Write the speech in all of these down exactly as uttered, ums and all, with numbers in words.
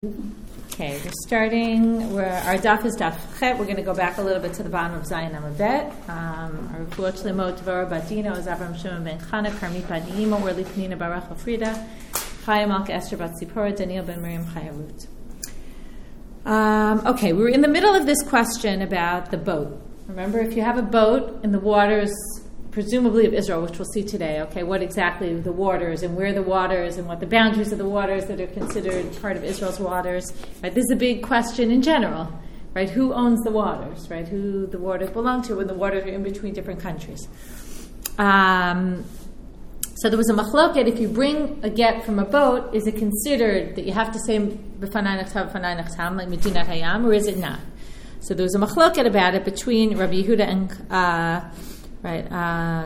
Okay, we're starting, we're, our daf is daf chet. We're going to go back a little bit to the bottom of Zayin Amabet. Um, our Refuot Shlemot Dvorah Badino is Avram Shimon ben Chana, Karmit Bat Neima, Orly Penina Baruch Frida, Chaya Malka Esther Bat Zipporah, Daniel ben Miriam Chaya Ruth. Um, okay, we were in the middle of this question about the boat. Remember, if you have a boat in the waters, presumably of Israel, which we'll see today, okay, what exactly the waters and where the waters and what the boundaries of the waters that are considered part of Israel's waters, right? This is a big question in general, right? Who owns the waters, right? Who the waters belong to when the waters are in between different countries. Um, so there was a machloket, if you bring a get from a boat, is it considered that you have to say b'fanai nachtam, b'fanai nachtam, like Medinat Hayam, or is it not? So there was a machloket about it between Rabbi Yehuda and... Uh, Right. Uh,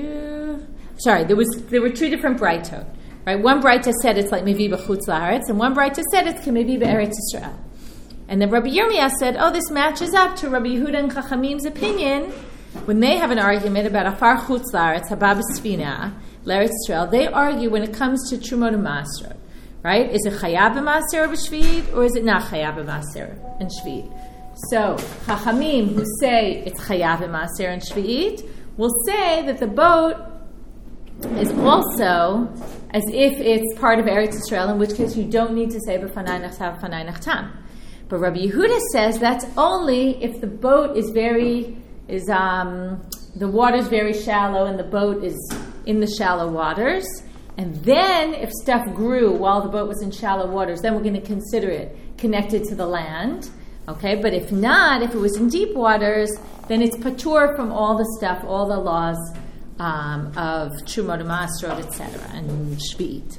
Sorry, there was there were two different braitot. Right, one braitot said it's like mevi b'chutz la'aretz, and one braitot said it's mevi b'eretz Yisrael. And then Rabbi Yirmiyah said, "Oh, this matches up to Rabbi Yehuda and Chachamim's opinion when they have an argument about afar chutz la'aretz habab sfina l'eretz Yisrael. They argue when it comes to trumot and masrot. Right? Is it chayav b'maser or b'shvi'it, or is it not chayav b'maser and shvi'it? So Chachamim who say it's chayav b'maser and shvi'it will say that the boat is also as if it's part of Eretz Yisrael, in which case you don't need to say b'fanai nachtam, b'fanai nachtam. But Rabbi Yehuda says that's only if the boat is very is um, the water is very shallow and the boat is in the shallow waters. And then if stuff grew while the boat was in shallow waters, then we're going to consider it connected to the land. Okay, but if not, if it was in deep waters, then it's patur from all the stuff, all the laws um, of Trumot and Masrot, et cetera, and Shvi'it.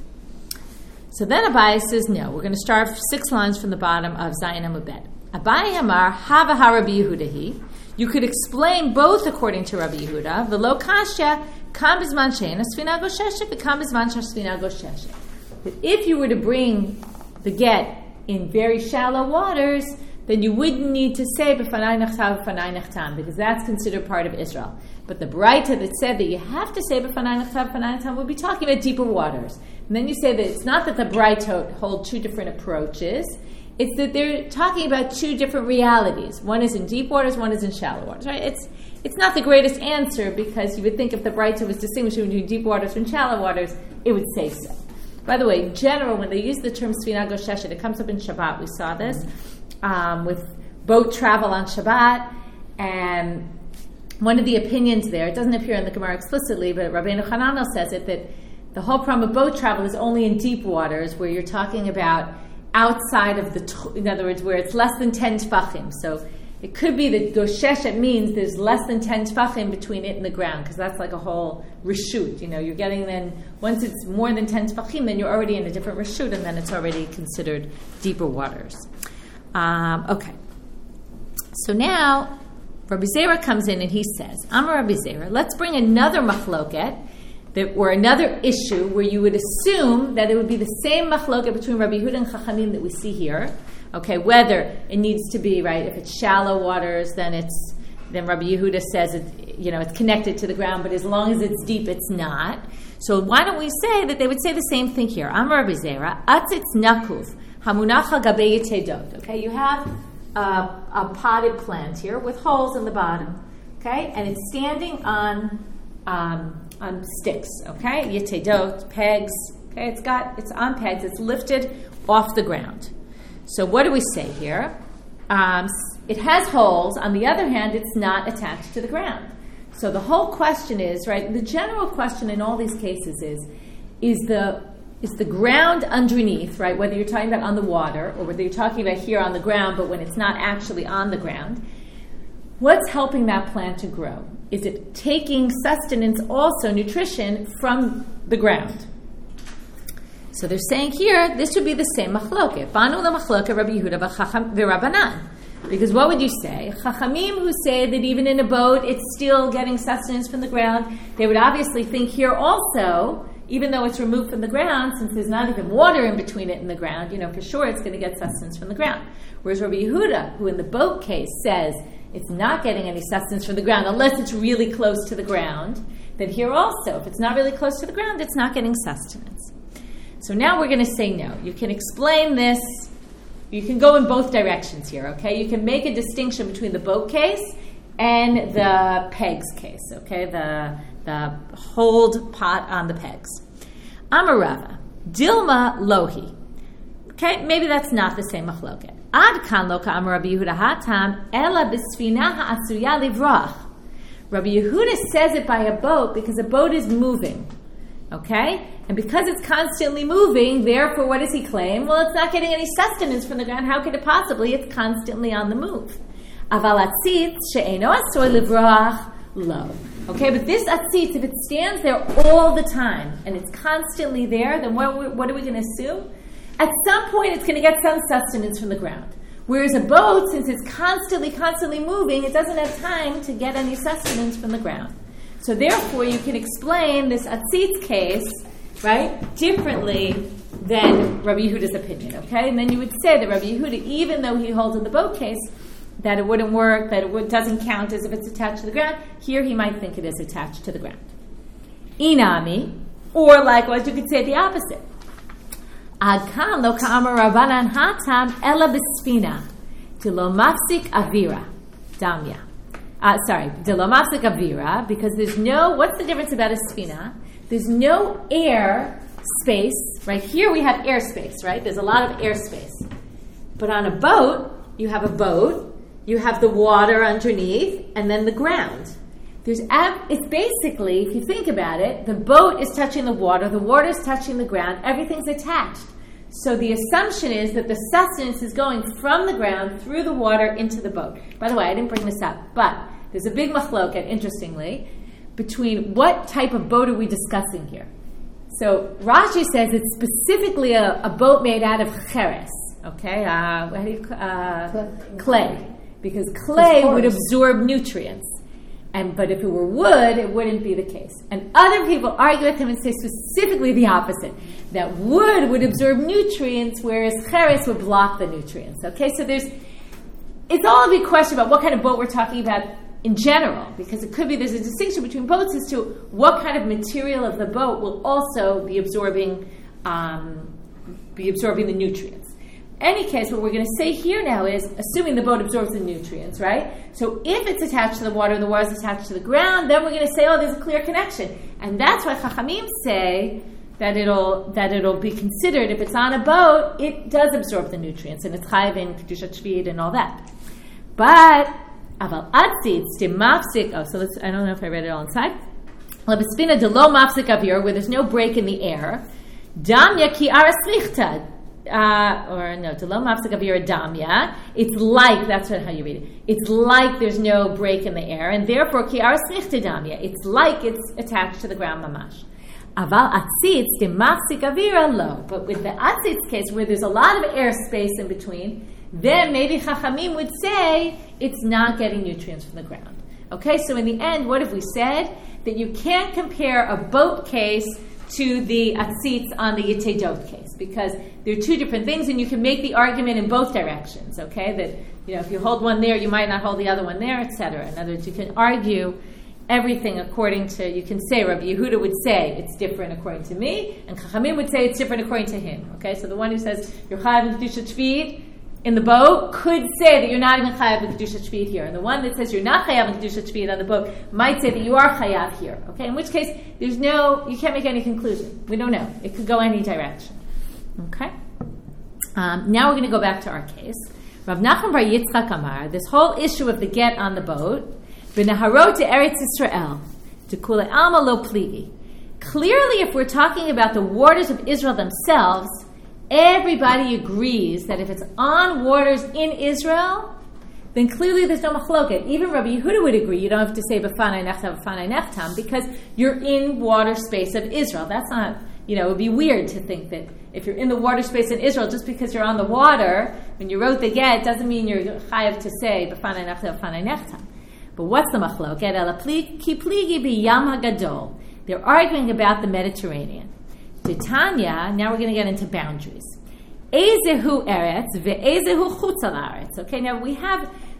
So then Abaye says, no, we're going to start six lines from the bottom of Zayin Amabet. Abaye Amar, Hava ha Rabbi Yehudahi. You could explain both according to Rabbi Yehuda. V'lo kashya, kam b'zman she'en asfina gosheshet, v'kam b'zman she'asfina gosheshet. That if you were to bring the get in very shallow waters, then you wouldn't need to say b'fanai nachtam, b'fanai nachtam, because that's considered part of Israel. But the Braita that said that you have to say b'fanai nachtam, b'fanai nachtam would be talking about deeper waters. And then you say that it's not that the Braitot hold two different approaches, it's that they're talking about two different realities. One is in deep waters, one is in shallow waters, right? It's it's not the greatest answer, because you would think if the Braita was distinguishing between deep waters and shallow waters, it would say so. By the way, in general, when they use the term Sfina Gosheshet, it comes up in Shabbat, we saw this, Um, with boat travel on Shabbat, and one of the opinions there, it doesn't appear in the Gemara explicitly, but Rabbeinu Hananel says it, that the whole problem of boat travel is only in deep waters, where you're talking about outside of the, in other words, where it's less than ten tefachim. So it could be that Gosheshet means there's less than ten tefachim between it and the ground, because that's like a whole reshut. You know, you're getting then, once it's more than ten tefachim, then you're already in a different reshut, and then it's already considered deeper waters. Um, okay, so now Rabbi Zera comes in and he says, Amar Rabbi Zera, let's bring another machloket, that, or another issue where you would assume that it would be the same machloket between Rabbi Yehuda and Chachamim that we see here. Okay, whether it needs to be, right, if it's shallow waters, then it's then Rabbi Yehuda says it, you know, it's connected to the ground, but as long as it's deep, it's not. So why don't we say that they would say the same thing here? Amar Rabbi Zera, atzitz nakuf. Okay, you have a, a potted plant here with holes in the bottom, okay, and it's standing on um, on sticks, okay, yetedot, pegs, okay, it's got it's on pegs, it's lifted off the ground. So what do we say here? Um, it has holes. On the other hand, it's not attached to the ground. So the whole question is, right? The general question in all these cases is, is the Is the ground underneath, right? Whether you're talking about on the water or whether you're talking about here on the ground, but when it's not actually on the ground, what's helping that plant to grow? Is it taking sustenance, also nutrition, from the ground? So they're saying here, this would be the same machloket. Banu la machloket Rabbi Yehuda v'Rabbanan. Because what would you say? Chachamim who say that even in a boat, it's still getting sustenance from the ground, they would obviously think here also, even though it's removed from the ground, since there's not even water in between it and the ground, you know, for sure it's going to get sustenance from the ground. Whereas Rabbi Yehuda, who in the boat case says it's not getting any sustenance from the ground unless it's really close to the ground, then here also, if it's not really close to the ground, it's not getting sustenance. So now we're going to say no. You can explain this you can go in both directions here, okay? You can make a distinction between the boat case and the pegs case, okay? The the hold pot on the pegs. Amarava, Dilma Lohi. Okay, maybe that's not the same machloket. Ad kan lo ka'amar Rabbi Yehuda hatam ela b'sfina ha'asuya livrach. Rabbi Yehuda says it by a boat because a boat is moving, okay? And because it's constantly moving, therefore, what does he claim? Well, it's not getting any sustenance from the ground. How could it possibly? It's constantly on the move. Aval atzitz she'eno asur livrach lo. Okay, but this atzitz, if it stands there all the time and it's constantly there, then what, what are we going to assume? At some point, it's going to get some sustenance from the ground. Whereas a boat, since it's constantly, constantly moving, it doesn't have time to get any sustenance from the ground. So therefore, you can explain this atzitz case, right, differently than Rabbi Yehuda's opinion, okay? And then you would say that Rabbi Yehuda, even though he holds in the boat case that it wouldn't work, that it would, doesn't count as if it's attached to the ground, here he might think it is attached to the ground. Inami, or likewise, you could say the opposite. Ad kan lo ka'amar Rabbanan hatam ela b'sfina to lo mafsik avira damya. Uh, sorry, de lo mafsik avira, because there's no, what's the difference about a sfina? There's no air space, right? Here we have air space, right? There's a lot of air space. But on a boat, you have a boat, you have the water underneath, and then the ground. There's ab- it's basically, if you think about it, the boat is touching the water, the water is touching the ground, everything's attached. So the assumption is that the sustenance is going from the ground through the water into the boat. By the way, I didn't bring this up, but there's a big machloket, interestingly, between what type of boat are we discussing here. So Rashi says it's specifically a, a boat made out of cheres, okay, uh, what do you, uh, clay, because clay would absorb nutrients. And but if it were wood, it wouldn't be the case. And other people argue with him and say specifically the opposite, that wood would absorb nutrients, whereas cheres would block the nutrients. Okay, so there's, it's all a big question about what kind of boat we're talking about in general, because it could be there's a distinction between boats as to what kind of material of the boat will also be absorbing, um, be absorbing the nutrients. Any case, what we're going to say here now is, assuming the boat absorbs the nutrients, right? So if it's attached to the water and the water is attached to the ground, then we're going to say, oh, there's a clear connection. And that's why Chachamim say that it'll that it'll be considered, if it's on a boat, it does absorb the nutrients, and it's chayav in kedushat shviyit and all that. But, aval atzitz de mafsik, oh, so let's, I don't know if I read it all inside. Labespina de lo mafsik avir, where there's no break in the air. Damya ki araslichtad. Uh, or no, to lo mafsik avira damya. It's like, that's what, how you read it. It's like there's no break in the air, and therefore ki araslichta damya. It's like it's attached to the ground mamash. Aval atzitz de mafsik avira lo. But with the atzitz case, where there's a lot of air space in between, then maybe Chachamim would say it's not getting nutrients from the ground. Okay, so in the end, what have we said? That you can't compare a boat case to the atzitz on the yitedot case, because they're two different things, and you can make the argument in both directions, okay? That, you know, if you hold one there, you might not hold the other one there, et cetera. In other words, you can argue everything according to, you can say, Rabbi Yehuda would say it's different according to me, and Chachamim would say it's different according to him, okay? So the one who says, you're chayav in kedushat shviyit in the boat could say that you're not even chayav in kedushat shviyit here. And the one that says you're not chayav in kedushat shviyit on the boat might say that you are chayav here. Okay, in which case there's no, you can't make any conclusion. We don't know. It could go any direction. Okay. Um, now we're going to go back to our case. Rav Nachman bar Yitzchak Amar. This whole issue of the get on the boat, b'naharot to Eretz Yisrael, to kula alma lo pligi. Clearly, if we're talking about the waters of Israel themselves, everybody agrees that if it's on waters in Israel, then clearly there's no machloket. Even Rabbi Yehuda would agree. You don't have to say b'fanai nechtam, b'fanai nechtam, because you're in water space of Israel. That's not, you know, it would be weird to think that if you're in the water space in Israel, just because you're on the water, when you wrote the get, doesn't mean you're chayav to say b'fanai nechtam, b'fanai nechtam. But what's the machloket? Ela ki pligi b'yam hagadol. They're arguing about the Mediterranean. Tanya, now we're going to get into boundaries. Ezehu eretz ve'ezehu chutz al aretz. Okay, now we have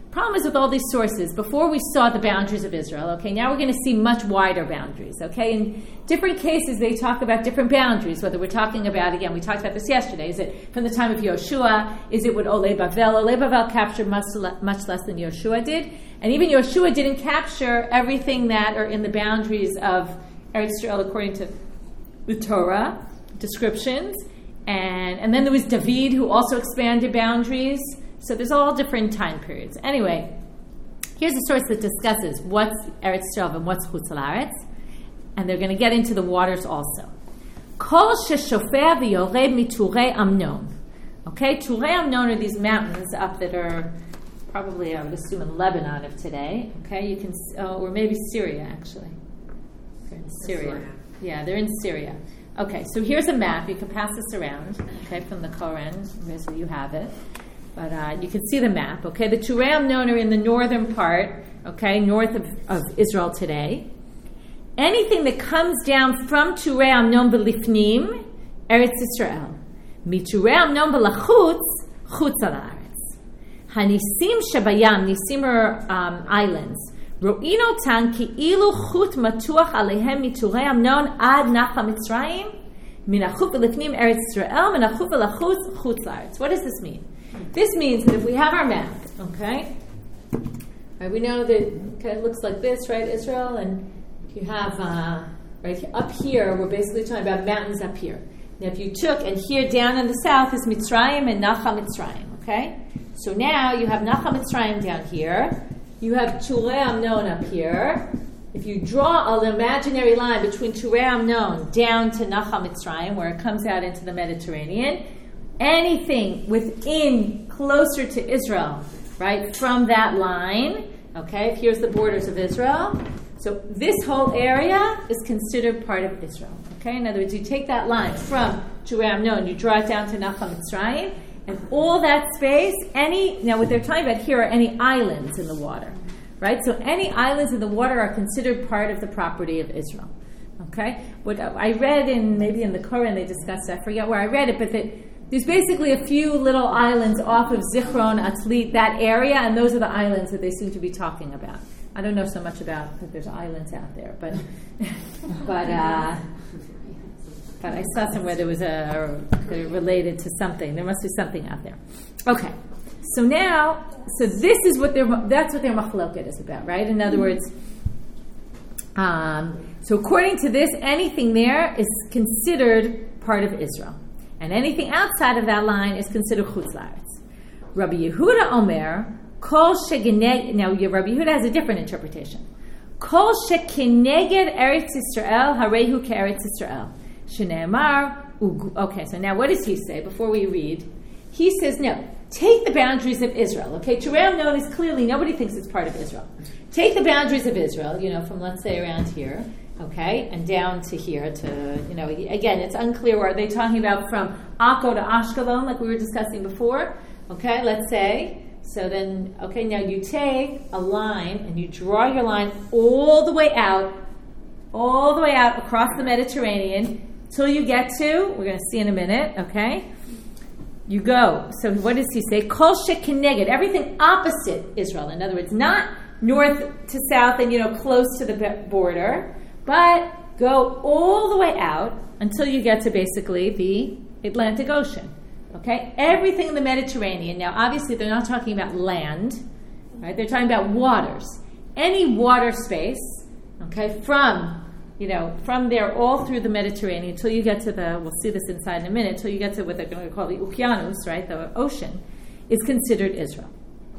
Problem is with all these sources, before we saw the boundaries of Israel, okay, now we're going to see much wider boundaries, okay? In different cases, they talk about different boundaries, whether we're talking about, again, we talked about this yesterday, is it from the time of Yoshua? Is it what Olei Bavel? Olei Bavel captured much, much less than Yoshua did, and even Yoshua didn't capture everything that are in the boundaries of Eretz Israel according to the Torah descriptions, and, and then there was David, who also expanded boundaries. So there's all different time periods. Anyway, here's a source that discusses what's Eretz Yisrael and what's Chutz La'aretz, and they're going to get into the waters also. Kol sheshofea v'yored miturei Amnon. Okay, Turei Amnon are these mountains up that are probably, I would assume, in Lebanon of today. Okay, you can, oh, or maybe Syria actually. They're in Syria. Yeah, they're in Syria. Okay, so here's a map. You can pass this around. Okay, from the Koran. Here's where you have it. But uh, you can see the map, okay? The Turei Amnon are in the northern part, okay, north of, of Israel today. Anything that comes down from Turei Amnon v'lifnim, Eretz Yisrael. Miturei Amnon v'lachutz, chutz la'aretz. Hanisim shabayam, nisim are um, islands. Ro'in otan ki'ilu chut matuach alehem miturei Amnon ad nacha Mitzrayim, min achut v'lifnim Eretz Yisrael, min achut v'lachutz, chutz la'aretz. What does this mean? This means that if we have our map, okay, right, we know that okay, it looks like this, right, Israel, and you have, uh, right, up here, we're basically talking about mountains up here. Now, if you took, and here down in the south is Mitzrayim and Nacha Mitzrayim, okay? So now you have Nacha Mitzrayim down here, you have Turei Amnon up here. If you draw an imaginary line between Turei Amnon down to Nacha Mitzrayim, where it comes out into the Mediterranean, anything within, closer to Israel, right, from that line, okay, here's the borders of Israel. So this whole area is considered part of Israel, okay? In other words, you take that line from Turei Amnon, you draw it down to Nacha Mitzrayim, and all that space, any, now what they're talking about here are any islands in the water, right? So any islands in the water are considered part of the property of Israel, okay? What I read in, maybe in the Koran they discussed, I forget where I read it, but that there's basically a few little islands off of Zichron, Atlit, that area, and those are the islands that they seem to be talking about. I don't know so much about that there's islands out there, but but uh, but I saw somewhere there was a they're related to something. There must be something out there. Okay, so now, so this is what their that's what their machloket is about, right? In other words, um, so according to this, anything there is considered part of Israel. And anything outside of that line is considered chutz la'aretz. Rabbi Yehuda Omer, kol shegeneg. Now, Rabbi Yehuda has a different interpretation. Kol shekeneged Eretz Yisrael harehu ke'Eretz Yisrael. Shneimar. Okay, so now what does he say before we read? He says, no, take the boundaries of Israel. Okay, Turei Amnon is clearly, nobody thinks it's part of Israel. Take the boundaries of Israel, you know, from let's say around here. Okay, and down to here to, you know, again, it's unclear. Are they talking about from Akko to Ashkelon, like we were discussing before? Okay, let's say. So then, okay, now you take a line and you draw your line all the way out, all the way out across the Mediterranean till you get to, we're going to see in a minute, okay? You go. So what does he say? Kol shekeneged, everything opposite Israel. In other words, not north to south and, you know, close to the border, but go all the way out until you get to basically the Atlantic Ocean. Okay? Everything in the Mediterranean. Now, obviously, they're not talking about land, right? They're talking about waters. Any water space, okay, from, you know, from there all through the Mediterranean until you get to the, we'll see this inside in a minute, until you get to what they're going to call the Okeanos, right, the ocean, is considered Israel.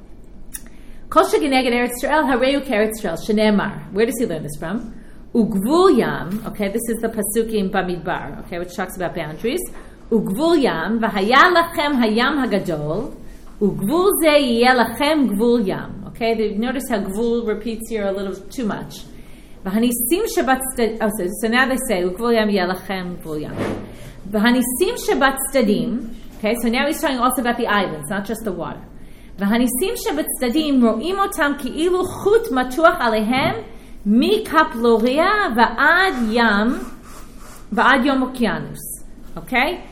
Kol shegeneged Eretz Yisrael harehu ke'Eretz Yisrael shneimar. Where does he learn this from? Ugvul yam, okay, this is the Pasukim Bamidbar, okay, which talks about boundaries. Ugvul yam, v'haya lachem hayam hagadol, ugvul ze yeh lachem gvul yam. Okay, they, notice how gvul repeats here a little too much. V'hanisim shabat stadim, oh, so, so now they say, ugvul yam yeh lachem gvul yam. V'hanisim shabat stadim, okay, so now he's talking also about the islands, not just the water. V'hanisim shabat stadim, ro'im otam ki'ilu chut matuach alehem, Mi Kaploria va'ad yam va'ad yom okeanus. Okay?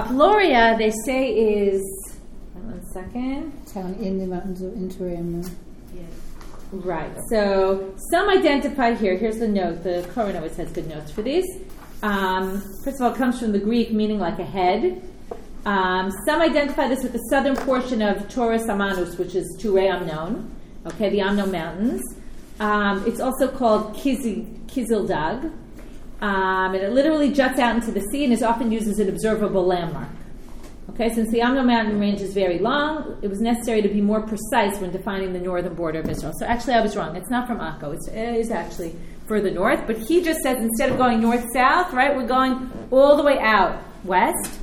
Kaploria, they say, is... One second. Town in the mountains of Turei Amnon. Yes. Right. So some identify here. Here's the note. The Koran always has good notes for these. Um, first of all, it comes from the Greek meaning like a head. Um, some identify this with the southern portion of Taurus Amanus, which is Turei Amnon. Okay, the Amnon Mountains. Um, it's also called Kizil, Kizildag. Um, and it literally juts out into the sea and is often used as an observable landmark. Okay, since the Amnon mountain range is very long, it was necessary to be more precise when defining the northern border of Israel. So actually I was wrong. It's not from Akko. It's, it is actually further north. But he just says instead of going north-south, right, we're going all the way out west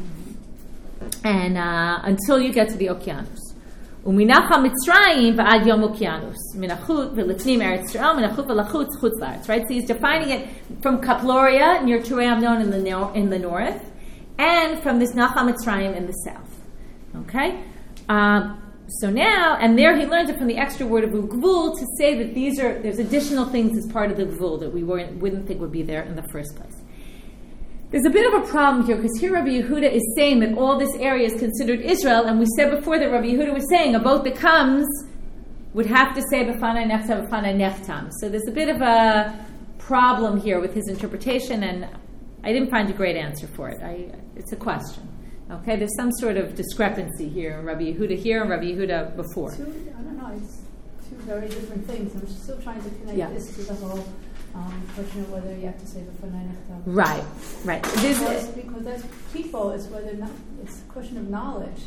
and uh, until you get to the Okeanos. Uminacha Mitzrayim v'ad Yom Okeanos. Minachut v'lifnim Eretz Yisrael, minachut v'lachutz chutz la'aretz. Right, so he's defining it from Kaploria near Turei Amnon in the, no- in the north, and from this Nachal Mitzrayim in the south. Okay? Um, so now, and there he learns it from the extra word of Gvul to say that these are, there's additional things as part of the Gvul that we weren't, wouldn't think would be there in the first place. There's a bit of a problem here, because here Rabbi Yehuda is saying that all this area is considered Israel, and we said before that Rabbi Yehuda was saying a boat that comes would have to say B'fanai Nechtam, B'fanai Nechtam. So there's a bit of a problem here with his interpretation, and I didn't find a great answer for it. I, it's a question. Okay, there's some sort of discrepancy here. Rabbi Yehuda here and Rabbi Yehuda before. Two, I don't know. It's two very different things. I'm still trying to connect yeah. this to the whole um, question of whether you have to say the B'fanai Nechtam. Right, right. This because, because as people, it's whether not, it's a question of knowledge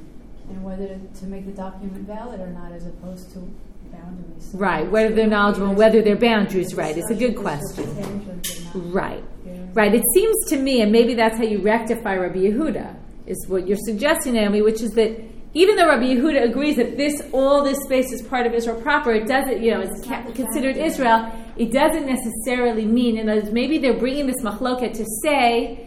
and whether to make the document valid or not, as opposed to boundaries. Right, whether they're knowledgeable and whether they're boundaries. Right, it's a good question. Right. Right, it seems to me, and maybe that's how you rectify Rabbi Yehuda, is what you're suggesting, Naomi, which is that even though Rabbi Yehuda agrees that this, all this space is part of Israel proper, it doesn't, you know, it's ca- considered Israel, it doesn't necessarily mean, and as maybe they're bringing this machloket to say,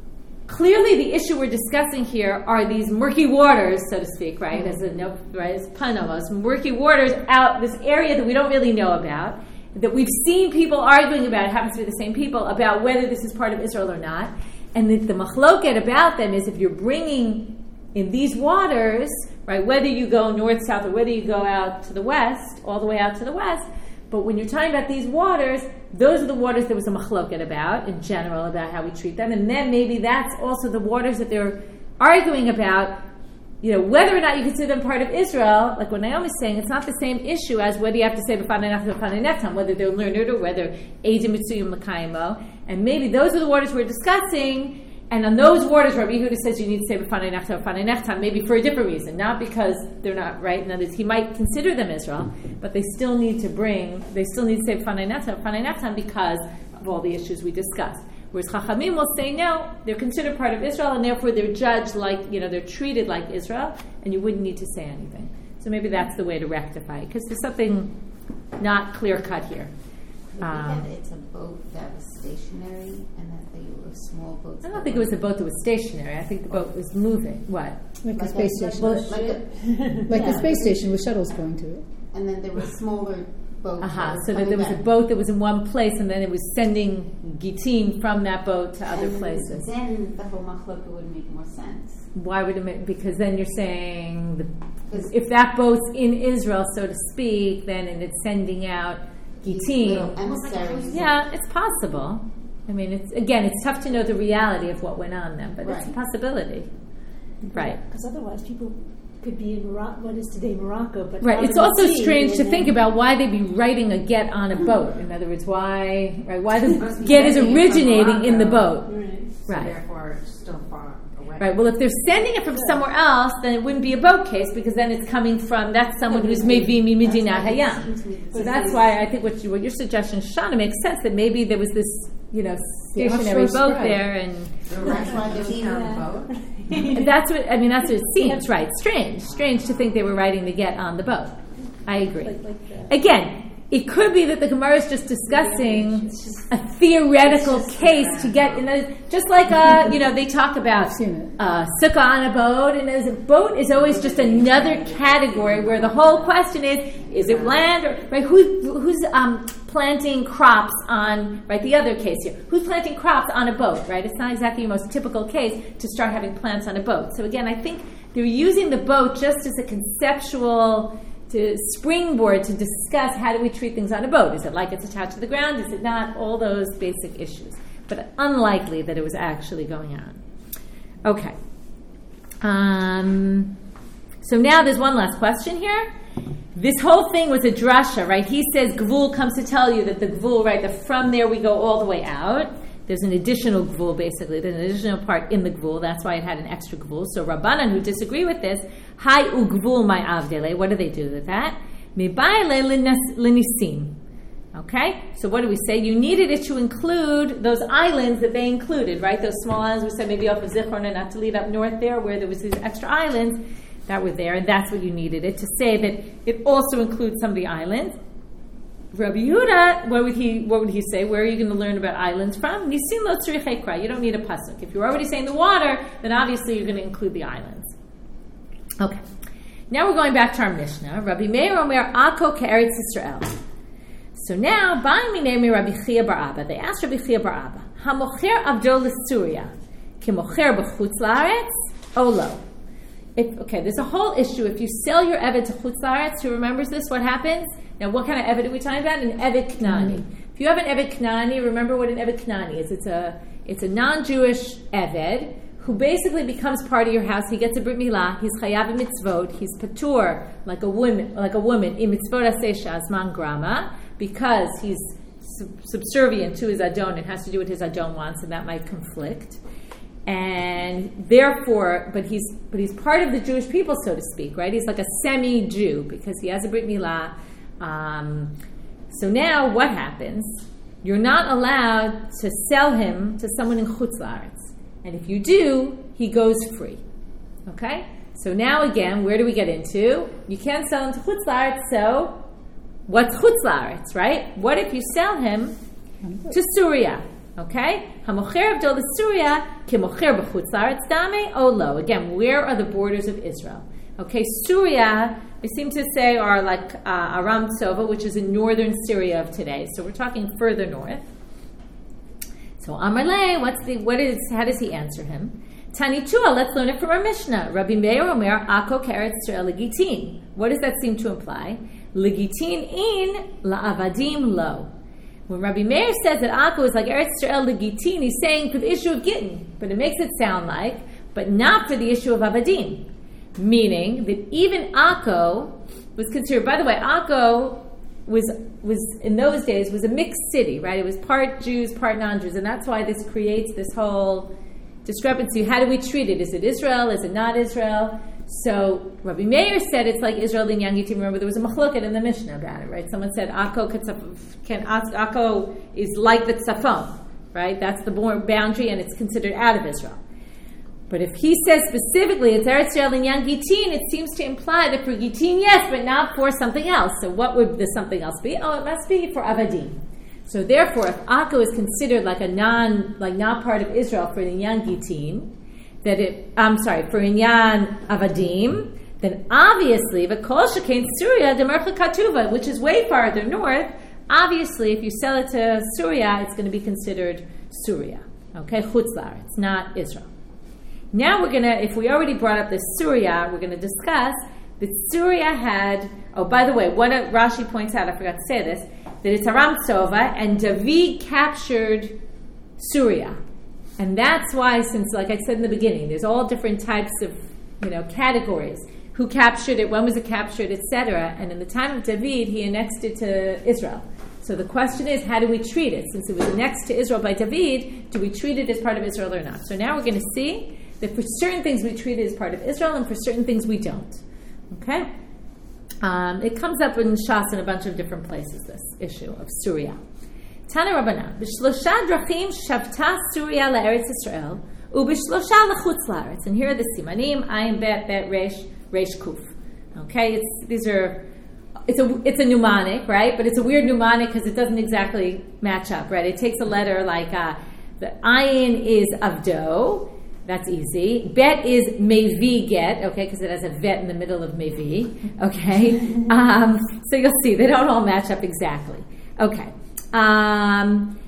clearly the issue we're discussing here are these murky waters, so to speak, right, as a no, right, as panomos, murky waters out, this area that we don't really know about, that we've seen people arguing about, it happens to be the same people, about whether this is part of Israel or not. And that the machloket about them is if you're bringing in these waters, right, whether you go north, south, or whether you go out to the west, all the way out to the west, but when you're talking about these waters, those are the waters there was a machloket about, in general, about how we treat them. And then maybe that's also the waters that they're arguing about, you know, whether or not you consider them part of Israel, like what Naomi's saying, it's not the same issue as whether you have to say B'fanai Nechtam, B'fanai Nechtam, whether they're learned or whether Eidim Mitzuyim L'Kayimo. And maybe those are the waters we're discussing, and on those waters, Rabbi Yehuda says you need to say B'fanai Nechtam, B'fanai Nechtam, maybe for a different reason, not because they're not right. In other words, he might consider them Israel, but they still need to bring, they still need to say B'fanai Nechtam, B'fanai Nechtam because of all the issues we discussed. Whereas Chachamim will say, no, they're considered part of Israel, and therefore they're judged like, you know, they're treated like Israel, and you wouldn't need to say anything. So maybe that's the way to rectify it, because there's something not clear-cut here. Maybe um, that it's a boat that was stationary, and that they were small boats. I don't think it was a boat that was stationary. I think the boat was moving. What? Like, like a space station. Like, like, a, like yeah. a space station with shuttles going to it. And then there were smaller boats. Uh-huh. So that there was back. a boat that was in one place, and then it was sending gitim from that boat to other and places. Then the whole machloka would make more sense. Why would it make? Because then you're saying the, if that boat's in Israel, so to speak, then and it's sending out gitim. Emissaries. Yeah, it's possible. I mean, it's again, it's tough to know the reality of what went on then, but right. it's a possibility. Right. Because otherwise people could be in Morocco, what is today Morocco, but right. It's also strange to think about why they'd be writing a get on a boat. In other words, why right? Why the get is originating in the boat? Right. So right. therefore, it's still far away. Right. Well, if they're sending it from somewhere else, then it wouldn't be a boat case because then it's coming from that's someone who's maybe Medina Hayam. So that's why I think what, you, what your suggestion, Shana, makes sense. That maybe there was this, you know, stationary boat spread. there, and So that's why they was on the boat. and that's what I mean. That's what it seems, right? Strange, strange to think they were writing the get on the boat. I agree. Like, like Again, it could be that the Gemara is just discussing a theoretical case to get, in a, just like uh, you know, they talk about uh, sukkah on a boat, and as a boat is always just another category where the whole question is: is it land or right? Who, who's um, planting crops on right? The other case here, who's planting crops on a boat? Right? It's not exactly the most typical case to start having plants on a boat. So again, I think they're using the boat just as a conceptual to springboard to discuss how do we treat things on a boat. Is it like it's attached to the ground? Is it not? All those basic issues. But unlikely that it was actually going on. Okay. Um, so now there's one last question here. This whole thing was a drasha, right? He says Gvul comes to tell you that the Gvul, right, that from there we go all the way out. There's an additional Gvul, basically. There's an additional part in the Gvul. That's why it had an extra Gvul. So Rabbanan, who disagree with this, Hai u Gvul my avdele. What do they do with that? Mibaile linisim. Okay? So what do we say? You needed it to include those islands that they included, right? Those small islands, we said maybe off of Zichron and Natalit up north there, where there was these extra islands that were there, and that's what you needed it to say, that it also includes some of the islands. Rabbi Yehuda, what would he what would he say? Where are you going to learn about islands from? Nisin lo tzrich ekra. You don't need a pasuk. If you're already saying the water, then obviously you're going to include the islands. Okay. Now we're going back to our Mishnah. Rabbi Meir Omer Ako ke'eretz Yisrael. So now, ba'in minei Rabbi Chia bar Abba. They asked Rabbi Chia bar Abba, Hamocher avdo l'Surya, kemocher b'chutz la'aretz, o lo? If, okay, there's a whole issue. If you sell your Eved to Chutz La'aretz, who remembers this, what happens? Now, what kind of Eved are we talking about? An Eved Knani. Mm-hmm. If you have an Eved Knani, remember what an Eved Knani is. It's a it's a non-Jewish Eved who basically becomes part of your house. He gets a Brit Milah. He's Chayav mitzvot. He's Patur, like a woman, like a woman, in mitzvot aseh shazman grama, because he's sub- subservient to his Adon. It has to do what his Adon wants, and that might conflict. And therefore, but he's but he's part of the Jewish people, so to speak, right? He's like a semi-Jew because he has a Brit Milah. Um, so now what happens? You're not allowed to sell him to someone in Chutz La'aretz. And if you do, he goes free. Okay? So now again, where do we get into? You can't sell him to Chutz La'aretz, so what's Chutz La'aretz, right? What if you sell him to Syria? Okay? Hamocher avdo l'Surya, kemocher b'chutz la'aretz dame, o lo. Again, where are the borders of Israel? Okay, Syria, we seem to say, are like uh, Aram Sova, which is in northern Syria of today. So we're talking further north. So Amarle, what's the, what is, how does he answer him? Tani Tua, let's learn it from our Mishnah. Rabbi Meir Omer, Ako ke'eretz Yisrael legitin. What does that seem to imply? Legitin in la'avadim lo. When Rabbi Meir says that Akko is like Eretz Yisrael legitin, he's saying for the issue of Gittin, but it makes it sound like, but not for the issue of Avadim. Meaning that even Akko was considered, by the way, Akko was, was in those days, was a mixed city, right? It was part Jews, part non-Jews, and that's why this creates this whole discrepancy. How do we treat it? Is it Israel? Is it not Israel? So Rabbi Meir said it's like Israel in Yangitim. Remember, there was a machloket in the Mishnah about it, right? Someone said Akko can Akko is like the Tzafon, right? That's the boundary, and it's considered out of Israel. But if he says specifically it's Eretz Yisrael in Yangitim, it seems to imply that for Gitin, yes, but not for something else. So what would the something else be? Oh, it must be for Avadim. So therefore, if Akko is considered like a non, like not part of Israel for the Yangitim, that it, I'm sorry, for Inyan Avadim, then obviously, V'kol shekain Syria demercha katuva, which is way farther north, obviously, if you sell it to Syria, it's going to be considered Syria. Okay, Chutz La'aretz, not Israel. Now we're going to, if we already brought up the Syria, we're going to discuss that Syria had, oh, by the way, what Rashi points out, I forgot to say this, that it's Aram Sova, and David captured Syria. And that's why, since, like I said in the beginning, there's all different types of, you know, categories. Who captured it, when was it captured, et cetera. And in the time of David, he annexed it to Israel. So the question is, how do we treat it? Since it was annexed to Israel by David, do we treat it as part of Israel or not? So now we're going to see that for certain things we treat it as part of Israel, and for certain things we don't. Okay? Um, it comes up in Shas in a bunch of different places, this issue of Syria. Tana Rabbanan, b'shlosha drachim shavta Syria la'eretz Yisrael, u'b'shlosha l'chutz la'aretz. And here are the simanim, ayin bet, bet, resh, resh kuf. Okay, it's, these are, it's a, it's a mnemonic, right? But it's a weird mnemonic because it doesn't exactly match up, right? It takes a letter like, uh, the ayin is avdo, that's easy. Bet is mevi get, okay, because it has a vet in the middle of mevi, okay? um, so you'll see, they don't all match up exactly. Okay. Um,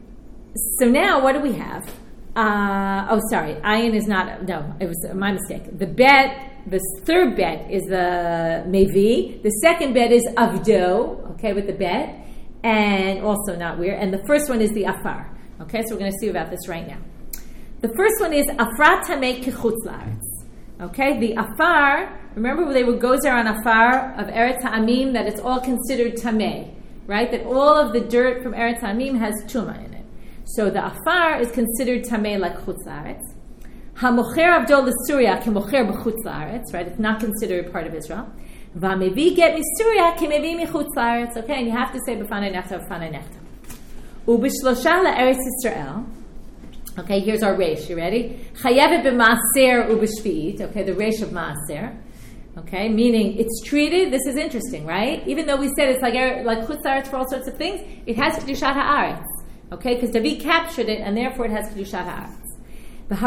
so now, what do we have? Uh, oh, sorry, ayin is not, no, it was my mistake. The bet The third bet is the mevi. The second bet is avdo, okay, with the bet, and also not weird. And the first one is the afar. Okay, so we're going to see about this right now. The first one is afar tamei kichutz laaretz. Okay, the afar, remember they would gozer on afar of Eretz Ha'amim, that it's all considered tamei, right? That all of the dirt from Eretz Ha'amim has tuma in it. So the afar is considered tamei like chutz laaretz. Hamocher avdo l'Surya kemocher b'chutz laaretz, right? It's not considered part of Israel. V'amevi get m'Surya kemevi m'chutz laaretz. Okay, and you have to say b'fanei nechta b'fanei nechta. Ub'shlosha la'eretz Yisrael. Okay, here's our reish. You ready? Chayevet b'maaser ub'shvi'it. Okay, the reish of maaser. Okay, meaning it's treated. This is interesting, right? Even though we said it's like like chutz laaretz for all sorts of things, it has kedushat haaretz. Okay, because David captured it, and therefore it has kedushat haaretz. If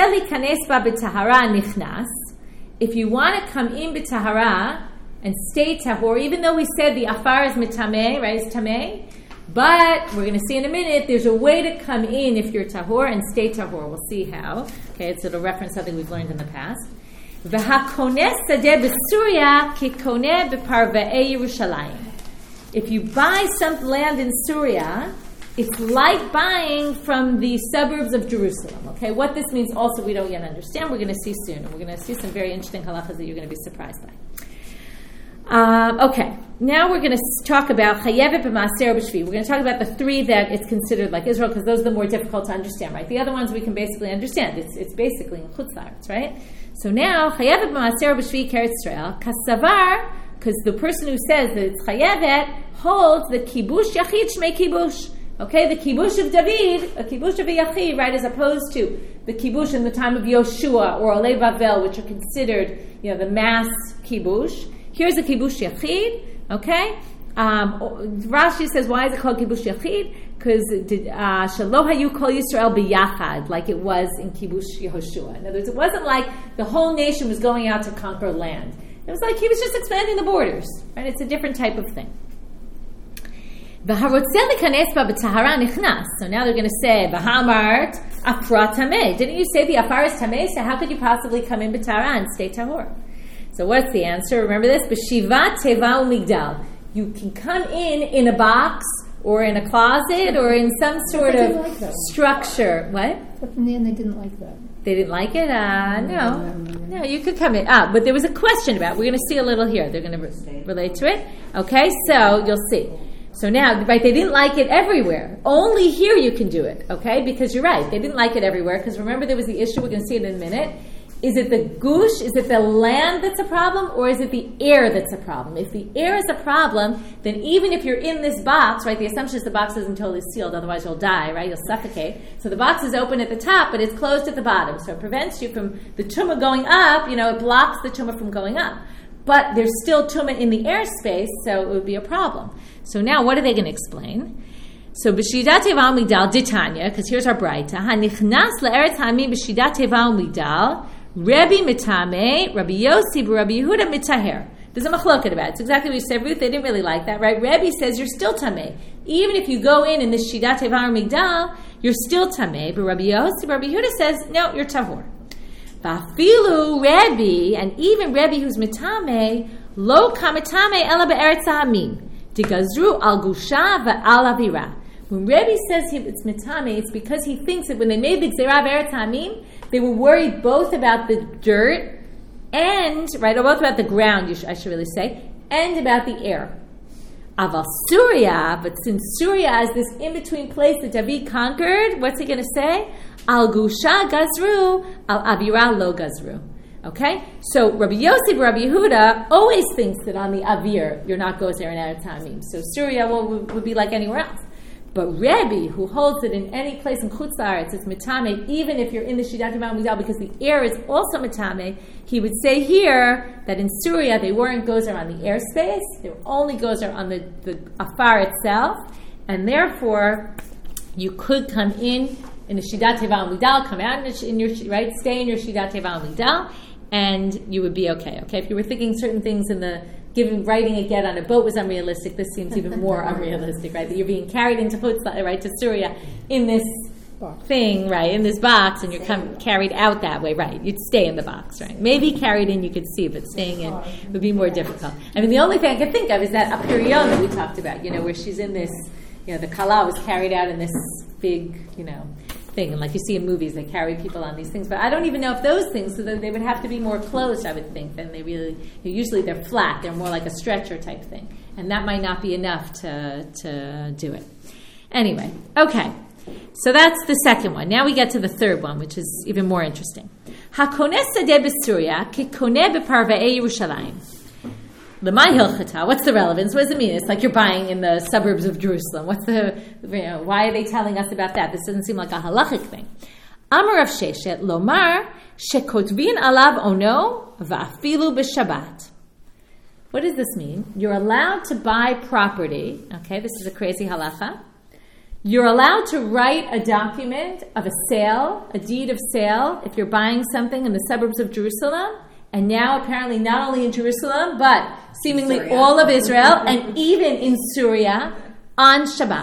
you want to come in b'tahara and stay tahor, even though we said the afar is mitameh, right, is tameh, but we're going to see in a minute, there's a way to come in if you're tahor and stay tahor. We'll see how. Okay, it's a reference something we've learned in the past. If you buy some land in Syria, it's like buying from the suburbs of Jerusalem. Okay, what this means also we don't yet understand. We're going to see soon, and we're going to see some very interesting halachas that you're going to be surprised by. Um, okay, now we're going to talk about chayevet b'maaser b'shvi. We're going to talk about the three that it's considered like Israel, because those are the more difficult to understand, right? The other ones we can basically understand. It's it's basically in chutz laaretz, right? So now chayevet b'maaser b'shvi k'eretz Israel kasavar, because the person who says that it's chayevet holds the kibush yachid shmei kibush. Okay, the kibush of David, a kibush of a yachid, right, as opposed to the kibush in the time of Yoshua or Olei Bavel, which are considered, you know, the mass kibush. Here's a kibush yachid, okay? Um, Rashi says, why is it called kibush yachid? Because shelo hayu kol Yisrael biyachad, like it was in kibush Yehoshua. In other words, it wasn't like the whole nation was going out to conquer land. It was like he was just expanding the borders, right? It's a different type of thing. So now they're going to say, V'hamart afra tameh. Didn't you say the afar is tameh? So how could you possibly come in b'tahara and stay tahor? So what's the answer? Remember this? B'shiva teva u'migdal. You can come in in a box or in a closet or in some sort of like structure. What? But in the end, they didn't like that. They didn't like it? Uh, no. No, you could come in. Ah, but there was a question about it. We're going to see a little here. They're going to re- relate to it. Okay, so you'll see. So now, right, they didn't like it everywhere. Only here you can do it, okay? Because you're right, they didn't like it everywhere. Because remember, there was the issue, we're going to see it in a minute. Is it the gush, is it the land that's a problem, or is it the air that's a problem? If the air is a problem, then even if you're in this box, right, the assumption is the box isn't totally sealed, otherwise you'll die, right? You'll suffocate. So the box is open at the top, but it's closed at the bottom. So it prevents you from the tumah going up, you know, it blocks the tumah from going up. But there's still tumah in the airspace, so it would be a problem. So now, what are they going to explain? So, b'shidat teva u'migdal ditanya, because here's our braita. Hanichnas le'eretz ha'amim b'shidat teva u'migdal, Rabbi mitame, Rabbi Yossi, Rabbi Yehuda mitaher. There's a machloket about it. It's exactly what you said, Ruth. They didn't really like that, right? Rabbi says you're still tameh. Even if you go in in this shidat teva u'migdal, you're still tameh. But Rabbi Yossi, Rabbi Yehuda says, no, you're tahor. Vafilu Rebbe, and even Rebbe who's mitame, lo kamitame ela be'eretz ha'amim, digazru al gusha ve'al avira. When Rebbe says it's mitame, it's because he thinks that when they made the gzerah be'eretz ha'amim, they were worried both about the dirt and, right, or both about the ground, you sh- I should really say, and about the air. Aval Surya, but since Surya is this in-between place that David conquered, what's he going to say? Al Gusha Gazru, Al Avira Lo Gazru. Okay? So Rabbi Yossi, Rabbi Yehuda always thinks that on the Avir, you're not gozer and Eretz Ha'amim. So Surya will, would, would be like anywhere else. But Rebbe, who holds it in any place in Chutz La'aretz, it's mitame, even if you're in the Shidat Teva U'migdal, because the air is also mitame, he would say here that in Syria they weren't gozer on the airspace, they were only gozer on the, the afar itself, and therefore you could come in in the Shidat Teva U'migdal, come out in, in your, right, stay in your Shidat Teva U'migdal, and you would be okay. Okay, if you were thinking certain things in the Giving writing a get on a boat was unrealistic. This seems even more unrealistic, right? That you're being carried into Chutz, right, to Syria in this Box. thing, right, in this box, and you're come, carried out that way, right? You'd stay in the box, right? Maybe carried in you could see, but staying in would be more difficult. I mean, the only thing I could think of is that Apirion that we talked about, you know, where she's in this, you know, the Kala was carried out in this big, you know, thing. And like you see in movies, they carry people on these things. But I don't even know if those things, so they would have to be more closed, I would think, than they really, usually they're flat. They're more like a stretcher type thing. And that might not be enough to to do it. Anyway, okay. So that's the second one. Now we get to the third one, which is even more interesting. HaKoneh sadeh b'Surya kikoneh b'parvei Yerushalayim. L'mai hilchata. What's the relevance? What does it mean? It's like you're buying in the suburbs of Jerusalem. What's the, you know, why are they telling us about that? This doesn't seem like a halachic thing. Amar Rav Sheshet, lomar shekotvin alav ono va'afilu b'Shabbat. What does this mean? You're allowed to buy property. Okay, this is a crazy halacha. You're allowed to write a document of a sale, a deed of sale, if you're buying something in the suburbs of Jerusalem, and now apparently not only in Jerusalem, but seemingly Syria. All of Israel, and even in Syria, on Shabbat.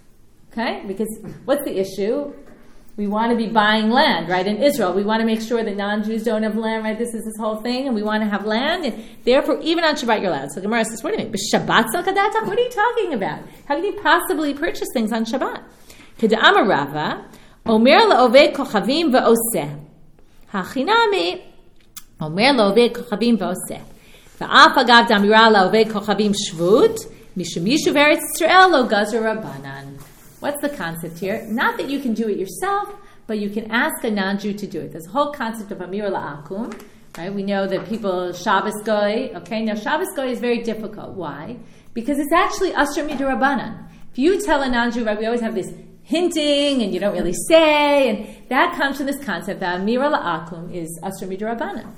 Okay? Because what's the issue? We want to be buying land, right? In Israel, we want to make sure that non-Jews don't have land, right? This is this whole thing, and we want to have land, and therefore, even on Shabbat, you're allowed. So Gemara says, wait a minute, Shabbat Salkadatach? What are you talking about? How can you possibly purchase things on Shabbat? Keda'amar Rava, Omer la'oved kochavim va'oseh. Hachinami, Omer la'oved kochavim va'oseh. Va'af agav damira la'oved kochavim shvut, mishum yishuv eretz Yisrael lo gazer rabbanan. What's the concept here? Not that you can do it yourself, but you can ask a non-Jew to do it. There's a whole concept of Amir La'akum, right? We know that people, Shabbos Goy, okay? Now, Shabbos Goy is very difficult. Why? Because it's actually Asher Midrabanan. If you tell a non-Jew, right, we always have this hinting, and you don't really say, and that comes from this concept that Amir La'akum is Asher Midrabanan.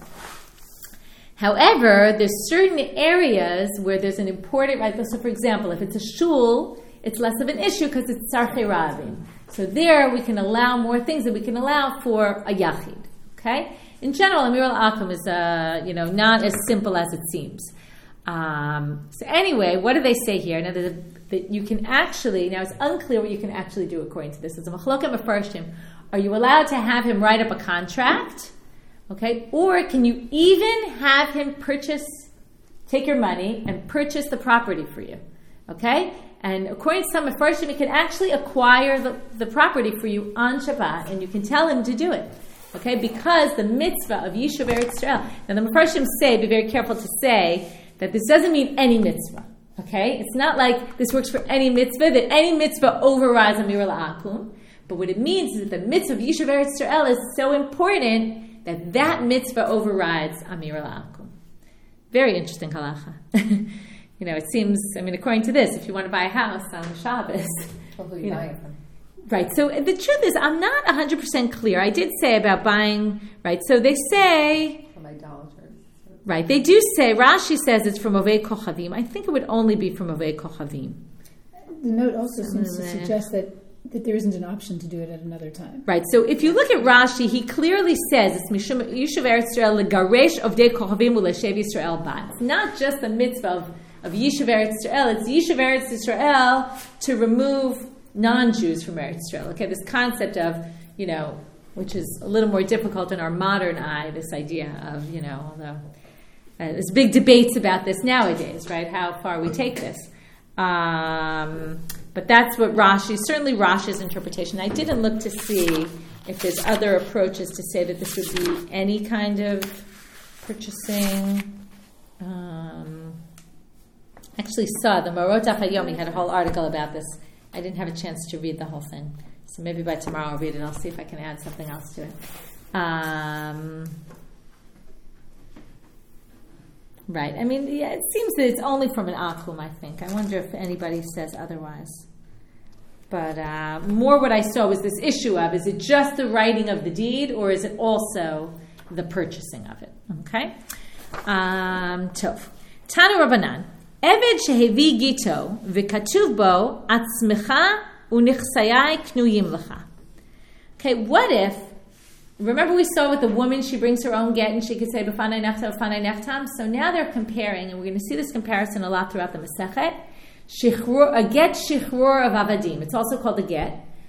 However, there's certain areas where there's an important, right? So, for example, if it's a shul, it's less of an issue because it's Tzarchei Rabim. So there we can allow more things that we can allow for a Yachid. Okay? In general, Amir al-Akum is uh, you know, not as simple as it seems. Um, so anyway, what do they say here? Now, that you can actually, now it's unclear what you can actually do according to this. It's a Machloket Mefarshim. Are you allowed to have him write up a contract? Okay? Or can you even have him purchase, take your money and purchase the property for you? Okay? And according to some Mefarshim, he can actually acquire the, the property for you on Shabbat, and you can tell him to do it. Okay? Because the mitzvah of Yishuv Eretz Yisrael. Now the Mefarshim say, be very careful to say, that this doesn't mean any mitzvah. Okay? It's not like this works for any mitzvah, that any mitzvah overrides Amir La'akum. But what it means is that the mitzvah of Yishuv Eretz Yisrael is so important that that mitzvah overrides Amir La'akum. Very interesting halacha. You know, it seems, I mean, according to this, if you want to buy a house on Shabbos, Well, who you you buy know, it from? right. So the truth is, I'm not one hundred percent clear. I did say about buying, right? So they say, From idolaters. right, they do say, Rashi says it's from Ovei Kochavim. I think it would only be from Ovei Kochavim. The note also Some seems of to the- suggest that, that there isn't an option to do it at another time. Right. So if you look at Rashi, he clearly says it's Mishum Yishuv Eretz Yisrael legaresh Ovdei Kochavim u'leshev Yisrael ba. It's not just the mitzvah of of Yishuv Eretz Yisrael, it's Yishuv Eretz Yisrael to remove non-Jews from Eretz Yisrael. Okay, this concept of, you know, which is a little more difficult in our modern eye, this idea of, you know, although uh, there's big debates about this nowadays, right, how far we take this. Um, but that's what Rashi, certainly Rashi's interpretation. I didn't look to see if there's other approaches to say that this would be any kind of purchasing. Um, actually saw the Marot HaYomi had a whole article about this. I didn't have a chance to read the whole thing. So maybe by tomorrow I'll read it. I'll see if I can add something else to it. Um, right. I mean, yeah, it seems that it's only from an Akum, I think. I wonder if anybody says otherwise. But uh, more what I saw was this issue of, is it just the writing of the deed, or is it also the purchasing of it? Okay? Um, Tov. Tanu Rabbanan. Eved shehevi gito v'katuv bo atzmecha unichsayai knuyim lecha. Okay, what if, remember we saw with the woman, she brings her own get and she could say b'fanai nechtam, b'fanai nechtam. So now they're comparing, and we're going to see this comparison a lot throughout the Masechet. Shichrur, a get shichrur of avadim. It's also called a get.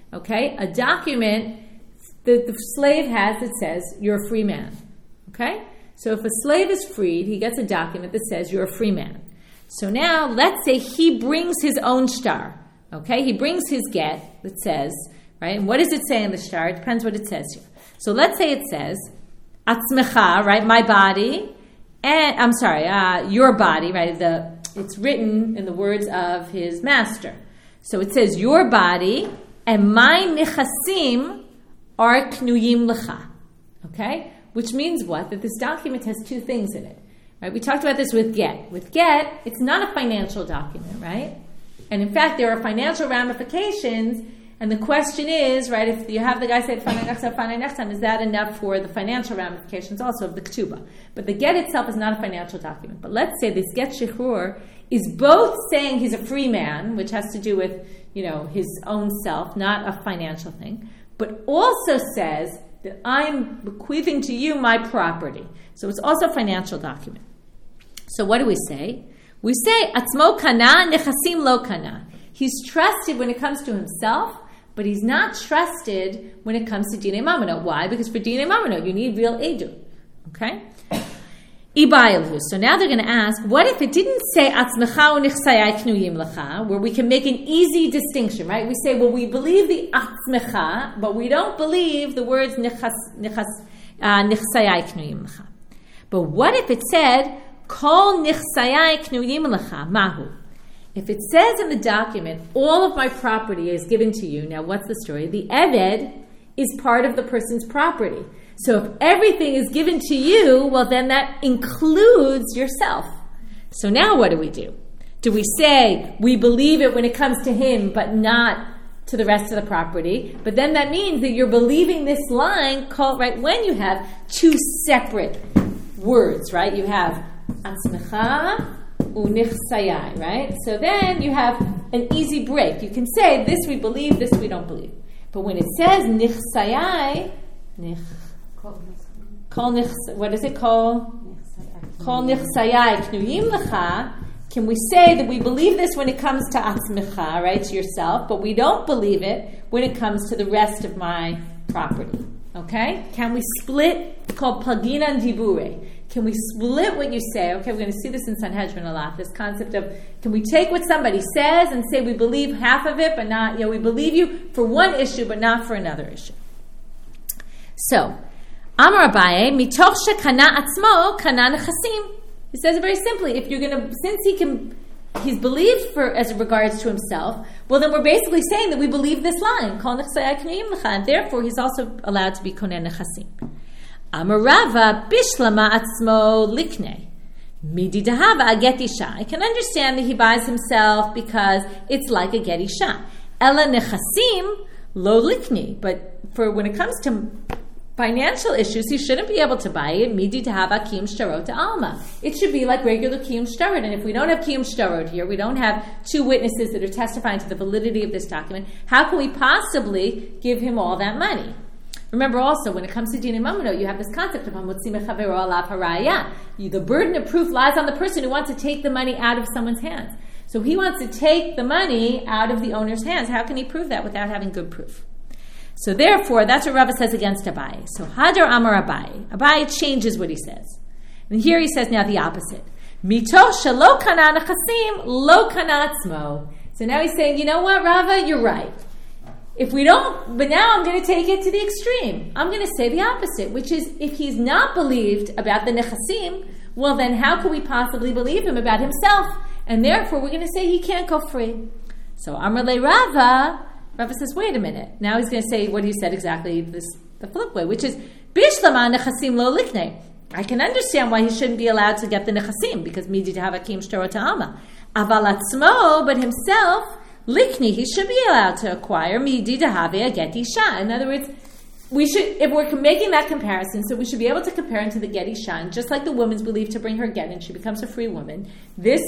Okay? A document that the slave has that says, you're a free man. Okay? So if a slave is freed, he gets a document that says, you're a free man. So now, let's say he brings his own shtar. Okay? He brings his get that says, right? And what does it say in the shtar? It depends what it says here. So let's say it says, atzmecha, right? My body. And, I'm sorry, uh, your body, right? The It's written in the words of his master. So it says, your body and my nechasim are knuyim lecha. Okay? Which means what? That this document has two things in it. Right? We talked about this with get. With get, it's not a financial document, right? And in fact, there are financial ramifications. And the question is, right, if you have the guy say, is that enough for the financial ramifications also of the ketubah? But the get itself is not a financial document. But let's say this get shechrur is both saying he's a free man, which has to do with, you know, his own self, not a financial thing, but also says that I'm bequeathing to you my property. So it's also a financial document. So what do we say? We say, atzmo kana, nechasim lo kana. He's trusted when it comes to himself, but he's not trusted when it comes to Dinei Mamano. Why? Because for Dinei Mamano, you need real Edu. Okay? Ibayalhu. So now they're going to ask, what if it didn't say Atzmecha u'nichsayai knuyim lecha, where we can make an easy distinction, right? We say, well, we believe the Atzmecha, but we don't believe the words nichsayai knuyim lecha. But what if it said, Kol nichsayai knuyim lecha, mahu? If it says in the document, all of my property is given to you, now what's the story? The Eved is part of the person's property. So if everything is given to you, well then that includes yourself. So now what do we do? Do we say we believe it when it comes to him, but not to the rest of the property? But then that means that you're believing this line called, right, when you have two separate words, right? You have atzmecha unichsayai, right? So then you have an easy break. You can say, this we believe, this we don't believe. But when it says nichsayai, nich, kol nich, what is it called? Kol nichsayai knuyim lecha, can we say that we believe this when it comes to atzmecha, right, to yourself, but we don't believe it when it comes to the rest of my property? Okay? Can we split? It's called pagina and dibure. Can we split what you say? Okay, we're going to see this in Sanhedrin a lot, this concept of, can we take what somebody says and say we believe half of it, but not, you know, we believe you for one issue, but not for another issue. So, Amar Abaye, mitoch shekana atzmo, kana nechasim. He says it very simply, if you're going to, since he can, he's believed for, as regards to himself, well then we're basically saying that we believe this line, kol nechsayai knuyim lecha, and therefore he's also allowed to be koneh nechasim. Amarava bishlama atzmo likne. Midi dahava a get isha. I can understand that he buys himself because it's like a get isha. Ela nechasim lo likni. But for when it comes to financial issues, he shouldn't be able to buy it. Midi dahava kiyum shtarot alma. It should be like regular kiyum shtarot. And if we don't have kiyum shtarot here, we don't have two witnesses that are testifying to the validity of this document, how can we possibly give him all that money? Remember also, when it comes to Dinei Mamano, you have this concept of hamotzi mechavero alav haraya. The burden of proof lies on the person who wants to take the money out of someone's hands. So he wants to take the money out of the owner's hands. How can he prove that without having good proof? So therefore, that's what Rava says against Abaye. So Hadar Amar Abaye. Abaye changes what he says. And here he says now the opposite. Mito shelo kana nechasim lo kana atzmo. So now he's saying, you know what, Rava, you're right. If we don't, but now I'm going to take it to the extreme. I'm going to say the opposite, which is if he's not believed about the nechasim, well then how can we possibly believe him about himself? And therefore we're going to say he can't go free. So Amar le Rava, Rava says, wait a minute. Now he's going to say what he said exactly this the flip way, which is Bishlama nechasim lo likne. I can understand why he shouldn't be allowed to get the nechasim, because midi to have a kim shtoro ta'alma. Aval atzmo, but himself, likni, he should be allowed to acquire midi to have a get isha. In other words, we should, if we're making that comparison, so we should be able to compare him to the get isha, and just like the woman's believed to bring her get and she becomes a free woman, this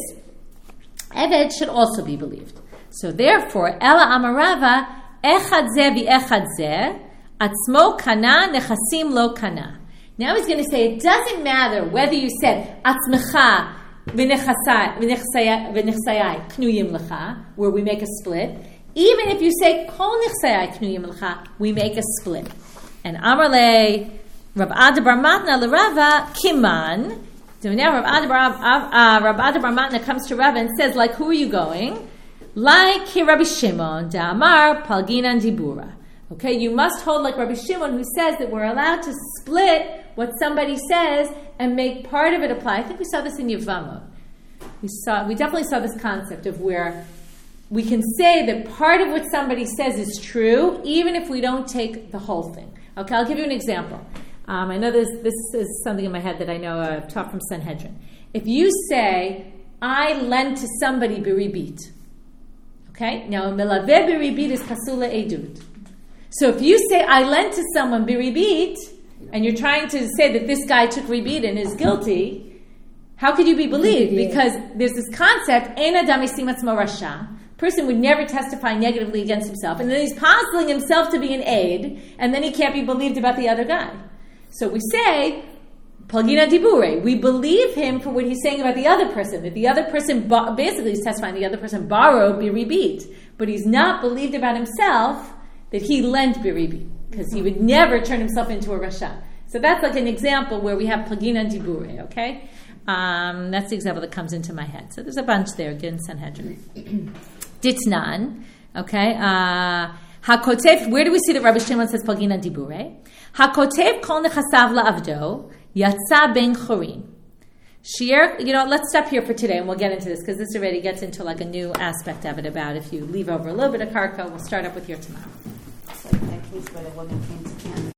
eved should also be believed. So therefore, ela amarava echad zeh vi echad zeh atzmo kana nechasim lo kana. Now he's going to say it doesn't matter whether you said atzmecha v'nechsayai knuyim lecha, where we make a split. Even if you say kol nichsei knuyim l'cha, we make a split. And Amar le Rav Ada bar Matna l'Rava kiman. So now Rav Ada bar uh, Rav Ada bar Matna comes to Rava and says, like, who are you going? Like he Rabbi Shimon Da'amar Palginan Dibura. Okay, you must hold like Rabbi Shimon, who says that we're allowed to split what somebody says and make part of it apply. I think we saw this in Yevamot. We saw, we definitely saw this concept of where we can say that part of what somebody says is true, even if we don't take the whole thing. Okay, I'll give you an example. Um, I know this, this is something in my head that I know I've taught from Sanhedrin. If you say, I lent to somebody biribit, okay, now milaveh biribit is kasula edut. So if you say, I lent to someone biribit, and you're trying to say that this guy took ribit and is guilty, how could you be believed? Because there's this concept, ein adam yisimatz rasha. Person would never testify negatively against himself, and then he's positing himself to be an aid, and then he can't be believed about the other guy. So we say, Palgina Dibure, we believe him for what he's saying about the other person, that the other person, basically he's testifying the other person borrowed biribit, but he's not believed about himself that he lent biribit, because he would never turn himself into a rasha. So that's like an example where we have Palgina Dibure, okay? Um, that's the example that comes into my head. So there's a bunch there, again, Sanhedrin. Ditnan, okay? Uh, Hakotev, where do we see that Rabbi Shimon says Palgina Dibure? Hakotev kol nechasav la'avdo, yatsa ben chorim. Shir, you know, let's stop here for today and we'll get into this because this already gets into like a new aspect of it about if you leave over a little bit of karka, we'll start up with your tomorrow. It's like that case where the woman came to Canada.